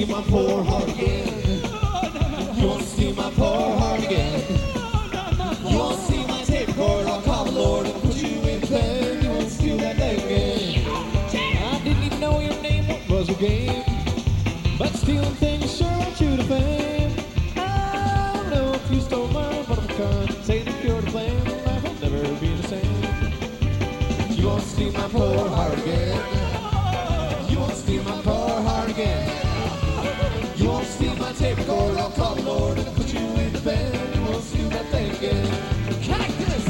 steal my poor heart again. You won't steal my poor heart again. You won't steal my tape recorder. I'll call the Lord and put you in bed. You won't steal that thing again. I didn't even know your name was a game, but stealing things sure wants you to fame. I don't know if you stole mine, but I'm gonna say that you're to blame. Life will never be the same. You won't steal my poor heart again. You won't steal my poor heart again. You won't steal my tape recorder. I'll call the Lord and put you in the bed. You won't steal that thing again. Cactus!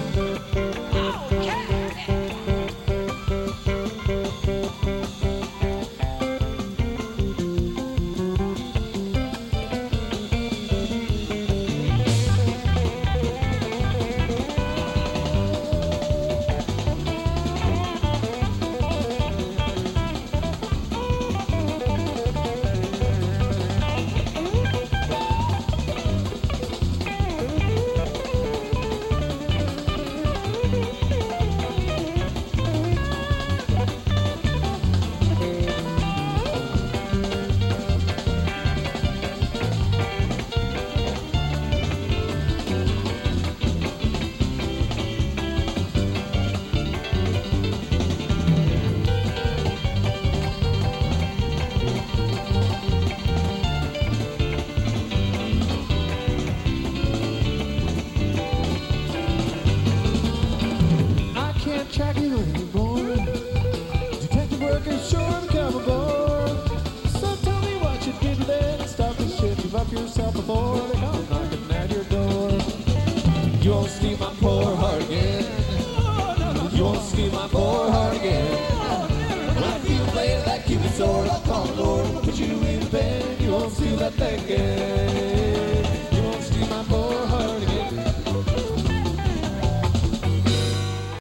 Track you anymore. Detective work is sure to come aboard. So tell me what you did today and stop this shit. Give up yourself before they come knocking at your door. You won't steal my poor heart again. You won't steal my poor heart again. When I feel play that Cupid sword, I'll call the Lord and put you in bed. You won't steal that thing again.